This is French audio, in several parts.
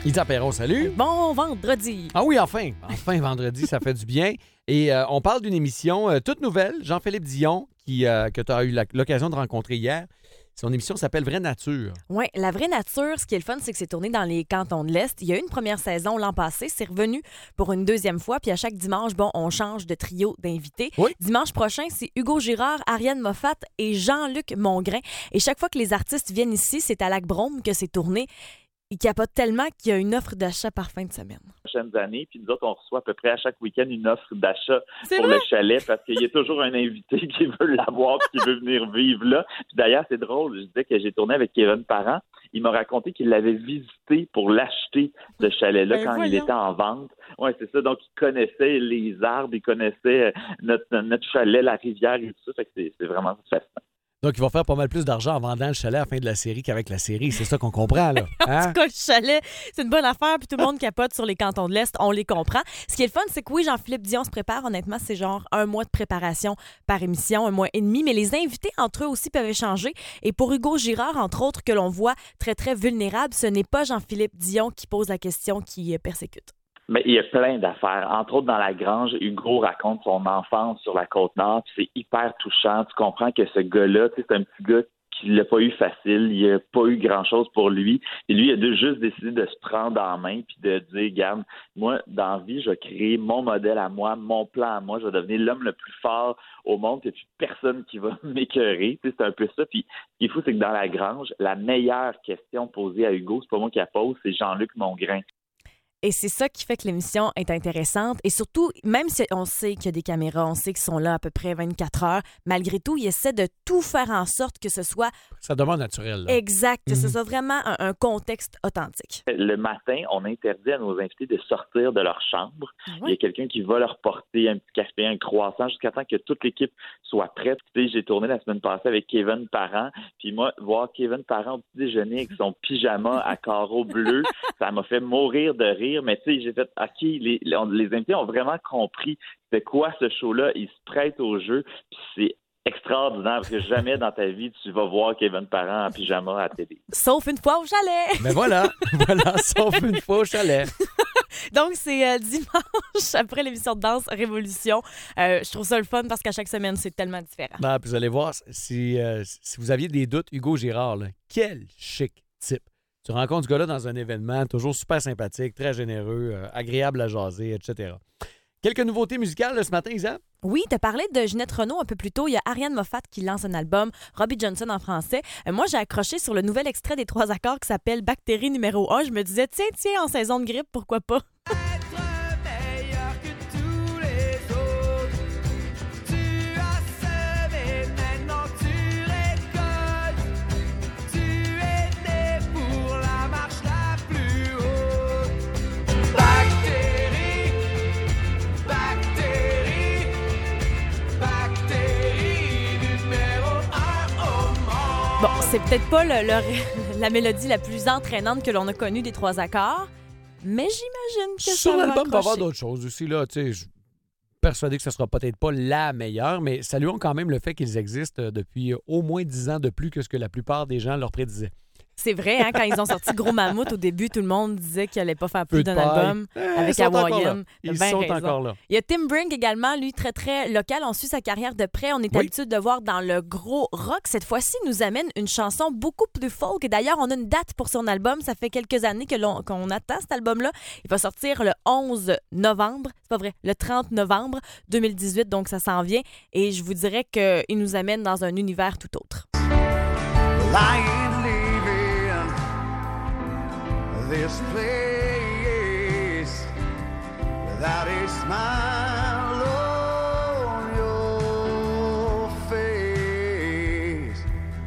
Isa Perron, salut. Bon vendredi. Ah oui, enfin vendredi, ça fait du bien. Et on parle d'une émission toute nouvelle, Jean-Philippe Dion, que tu as eu l'occasion de rencontrer hier. Son émission s'appelle Vraie Nature. Oui, La Vraie Nature, ce qui est le fun, c'est que c'est tourné dans les cantons de l'Est. Il y a eu une première saison l'an passé, c'est revenu pour une deuxième fois, puis à chaque dimanche, on change de trio d'invités. Oui. Dimanche prochain, c'est Hugo Girard, Ariane Moffat et Jean-Luc Mongrain. Et chaque fois que les artistes viennent ici, c'est à Lac-Brome que c'est tourné. Ils capotent tellement qu'il y a une offre d'achat par fin de semaine. Prochaines années, puis nous autres, on reçoit à peu près à chaque week-end une offre d'achat C'est pour vrai? le chalet parce qu'il y a toujours un invité qui veut l'avoir puis qui veut venir vivre là. Puis d'ailleurs, c'est drôle, je disais que j'ai tourné avec Kevin Parent. Il m'a raconté qu'il l'avait visité pour l'acheter, ce chalet-là, quand il était en vente. Oui, c'est ça. Donc, il connaissait les arbres, il connaissait notre chalet, la rivière et tout ça. Fait que c'est vraiment fascinant. Donc, il va faire pas mal plus d'argent en vendant le chalet à la fin de la série qu'avec la série. C'est ça qu'on comprend, là. En tout cas, le chalet, c'est une bonne affaire, puis tout le monde capote sur les cantons de l'Est, on les comprend. Ce qui est le fun, c'est que oui, Jean-Philippe Dion se prépare. Honnêtement, c'est genre 1 mois de préparation par émission, 1 mois et demi, mais les invités entre eux aussi peuvent échanger. Et pour Hugo Girard, entre autres, que l'on voit très, très vulnérable, ce n'est pas Jean-Philippe Dion qui pose la question qui persécute. Mais il y a plein d'affaires. Entre autres, dans La Grange, Hugo raconte son enfance sur la Côte-Nord, puis c'est hyper touchant. Tu comprends que ce gars-là, c'est un petit gars qui l'a pas eu facile, il a pas eu grand-chose pour lui. Et lui, il a juste décidé de se prendre en main puis de dire, regarde, moi, dans la vie, je vais créer mon modèle à moi, mon plan à moi, je vais devenir l'homme le plus fort au monde, il n'y a plus personne qui va m'écœurer. Tu sais, c'est un peu ça. Puis ce qui est fou, c'est que dans La Grange, la meilleure question posée à Hugo, c'est pas moi qui la pose, c'est Jean-Luc Mongrain. Et c'est ça qui fait que l'émission est intéressante. Et surtout, même si on sait qu'il y a des caméras, on sait qu'ils sont là à peu près 24 heures, malgré tout, il essaie de tout faire en sorte que ce soit... Ça demande naturel, là. Exact, que ce soit vraiment un contexte authentique. Le matin, on interdit à nos invités de sortir de leur chambre. Il y a quelqu'un qui va leur porter un petit café, un croissant, jusqu'à temps que toute l'équipe soit prête. Tu sais, j'ai tourné la semaine passée avec Kevin Parent, puis moi, voir Kevin Parent au petit déjeuner avec son pyjama à carreaux bleus, ça m'a fait mourir de rire. Mais tu sais, j'ai fait, OK, les invités ont vraiment compris c'est quoi ce show-là. Ils se prêtent au jeu, puis c'est extraordinaire, parce que jamais dans ta vie, tu vas voir Kevin Parent en pyjama à la télé. Sauf une fois au chalet! Mais voilà, sauf une fois au chalet. Donc, c'est dimanche, après l'émission de danse Révolution. Je trouve ça le fun parce qu'à chaque semaine, c'est tellement différent. Non, puis vous allez voir, si vous aviez des doutes, Hugo Girard, là, quel chic type. Tu rencontres ce gars-là dans un événement, toujours super sympathique, très généreux, agréable à jaser, etc. Quelques nouveautés musicales ce matin, Isa? Oui, tu as parlé de Ginette Renault un peu plus tôt. Il y a Ariane Moffat qui lance un album, Robbie Johnson en français. Moi, j'ai accroché sur le nouvel extrait des 3 accords qui s'appelle Bactérie numéro 1. Je me disais, tiens, en saison de grippe, pourquoi pas? Bon, c'est peut-être pas la mélodie la plus entraînante que l'on a connue des 3 accords, mais j'imagine que sur ça va l'album, il va y avoir accrocher. d'autres choses aussi, là. Tu sais, je suis persuadé que ce sera peut-être pas la meilleure, mais saluons quand même le fait qu'ils existent depuis au moins 10 ans de plus que ce que la plupart des gens leur prédisaient. C'est vrai, hein, quand ils ont sorti Gros Mammouth, au début, tout le monde disait qu'ils n'allaient pas faire Peu plus de d'un paille. album Ils avec sont encore là. Hawaïen. T'as Ils bien sont raison. encore là. Il y a Tim Brink également, lui, très, très local. On suit sa carrière de près. On est Oui. habitué de voir dans le gros rock. Cette fois-ci, il nous amène une chanson beaucoup plus folk. Et d'ailleurs, on a une date pour son album. Ça fait quelques années qu'on attend cet album-là. Il va sortir le 11 novembre. C'est pas vrai, le 30 novembre 2018. Donc, ça s'en vient. Et je vous dirais qu'il nous amène dans un univers tout autre. This place without a smile on your face,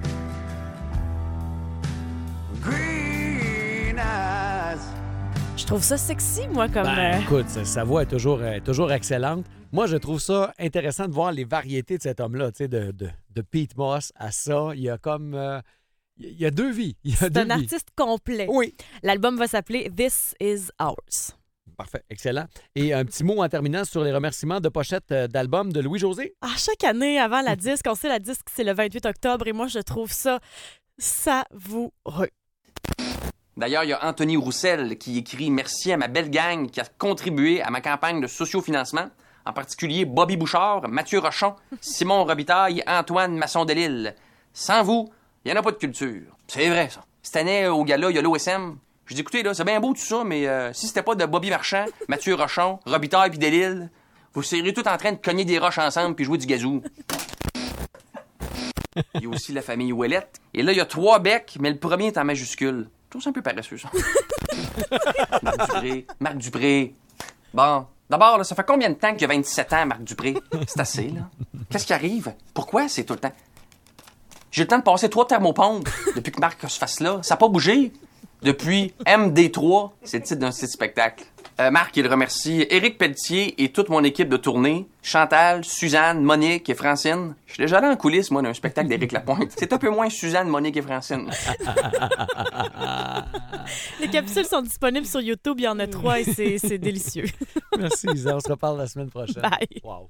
green eyes. Je trouve ça sexy, moi, comme... Écoute, sa voix est toujours excellente. Moi, je trouve ça intéressant de voir les variétés de cet homme-là, tu sais, de Pete Moss à ça. Il y a comme... il y a 2 vies. C'est un artiste complet. Oui. L'album va s'appeler This Is Ours. Parfait, excellent. Et un petit mot en terminant sur les remerciements de pochette d'album de Louis-José. Chaque année, avant la disque, on sait la disque, c'est le 28 octobre et moi, je trouve ça savoureux. D'ailleurs, il y a Anthony Roussel qui écrit « Merci à ma belle gang qui a contribué à ma campagne de sociofinancement, en particulier Bobby Bouchard, Mathieu Rochon, Simon Robitaille, Antoine Masson-Delille. Sans vous, il n'y en a pas de culture. » C'est vrai, ça. Cette année, au gala, il y a l'OSM. Je dis, écoutez, là, c'est bien beau tout ça, mais si c'était pas de Bobby Marchand, Mathieu Rochon, Robitaille puis Delille, vous seriez tous en train de cogner des roches ensemble puis jouer du gazou. Il y a aussi la famille Ouellette. Et là, il y a 3 becs, mais le premier est en majuscule. Je trouve ça un peu paresseux, ça. Marc Dupré. Bon, d'abord, là, ça fait combien de temps qu'il y a 27 ans, Marc Dupré? C'est assez, là. Qu'est-ce qui arrive? Pourquoi c'est tout le temps? J'ai le temps de passer 3 thermopompes depuis que Marc se fasse là. Ça n'a pas bougé depuis MD3. C'est le titre d'un site spectacle. Marc, il remercie Éric Pelletier et toute mon équipe de tournée. Chantal, Suzanne, Monique et Francine. Je suis déjà allé en coulisses, moi, d'un spectacle d'Éric Lapointe. C'est un peu moins Suzanne, Monique et Francine. Les capsules sont disponibles sur YouTube. Il y en a 3 et c'est délicieux. Merci, Isa. On se reparle la semaine prochaine. Bye. Wow.